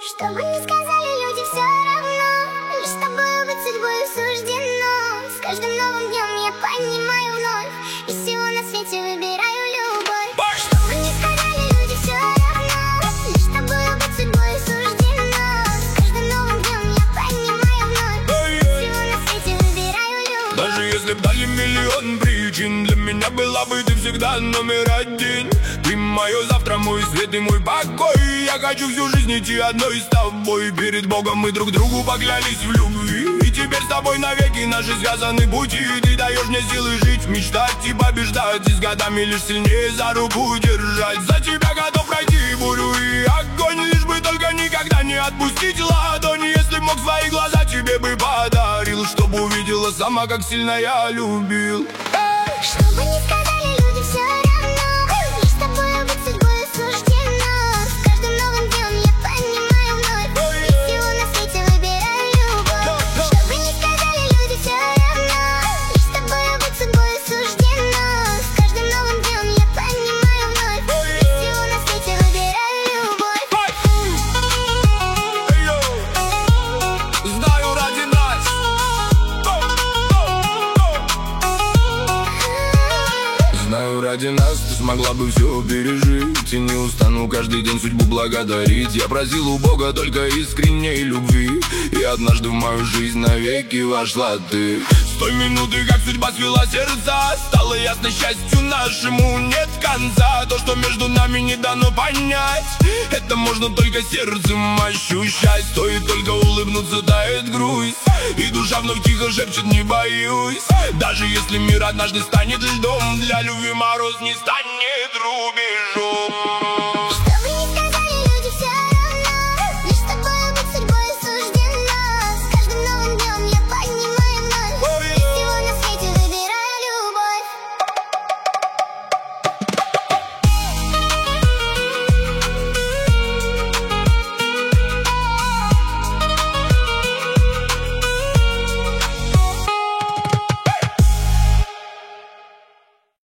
Что бы ни сказали люди, все равно лишь с тобою быть судьбою суждено. С каждым новым днем я понимаю вновь, из всего на свете выбираю любовь. Что бы ни сказали люди, все равно лишь с тобою быть судьбою суждено. С каждым новым днем я понимаю вновь, из всего на свете выбираю любовь. Даже если б дали миллион причин, для меня была бы ты всегда номер один. Ты мое завтра, мой свет и мой покой. Я хочу всю жизнь идти одной с тобой. Перед Богом мы друг другу поклялись в любви, и теперь с тобой навеки наши связаны пути. Ты даешь мне силы жить, мечтать и побеждать, и с годами лишь сильнее за руку держать. За тебя готов пройти бурю и огонь, лишь бы только никогда не отпустить ладони. Если б мог свои глаза тебе бы подарил, чтобы увидела сама, как сильно я любил. Что бы ни сказали люди, все равно лишь с тобою быть судьбою суждено. С каждым новым днем я понимаю вновь, из всего на свете выбираю любовь. Что бы ни сказали люди, все равно лишь с тобою быть судьбою суждено. С каждым новым днем я понимаю вновь, из всего на свете выбираю любовь. Знаю ради нас. Знаю, ради нас ты смогла бы все пережить, и не устану каждый день судьбу благодарить. Я просил у Бога только искренней любви, и однажды в мою жизнь навеки вошла ты. С той минуты, как судьба свела сердца, стало ясно, счастью нашему нет конца. То, что между нами не дано понять, это можно только сердцем ощущать. Стоит только улыбнуться, тает грусть, и душа вновь тихо шепчет: не боюсь. Даже если мир однажды станет льдом, для любви мороз не станет рубежом.